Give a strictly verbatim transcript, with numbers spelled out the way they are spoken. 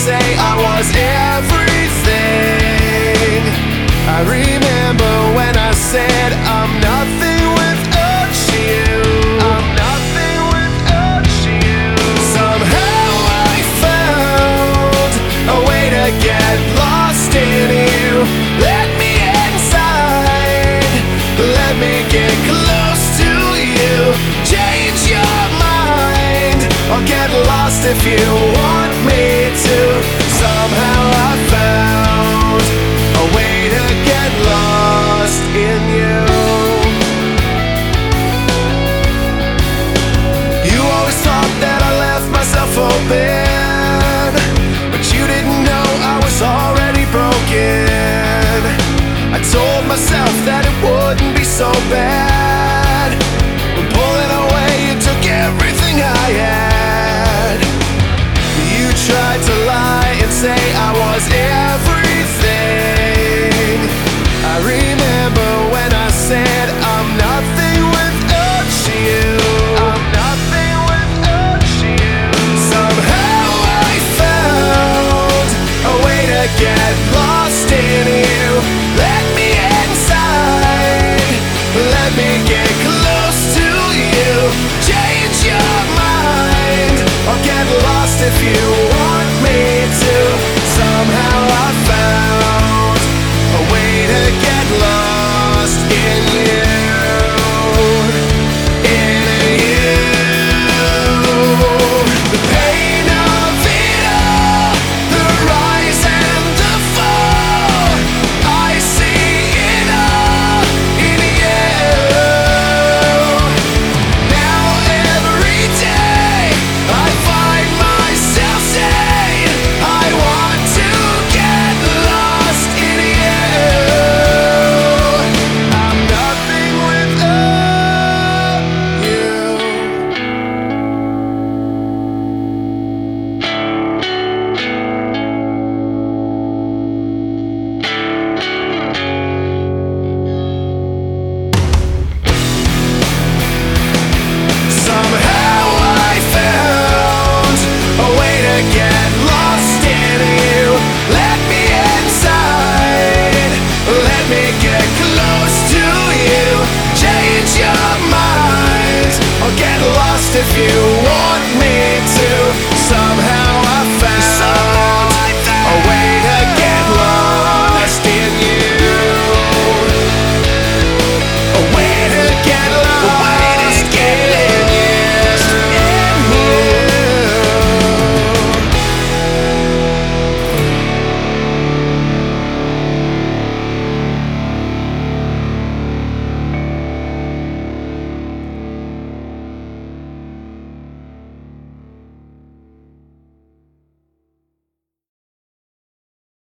say I was everything. I remember when I said I'm nothing without you. I'm nothing without you. Somehow I found a way to get lost in you. Let me inside, let me get close to you. Change your mind, or get lost if you want me to. Somehow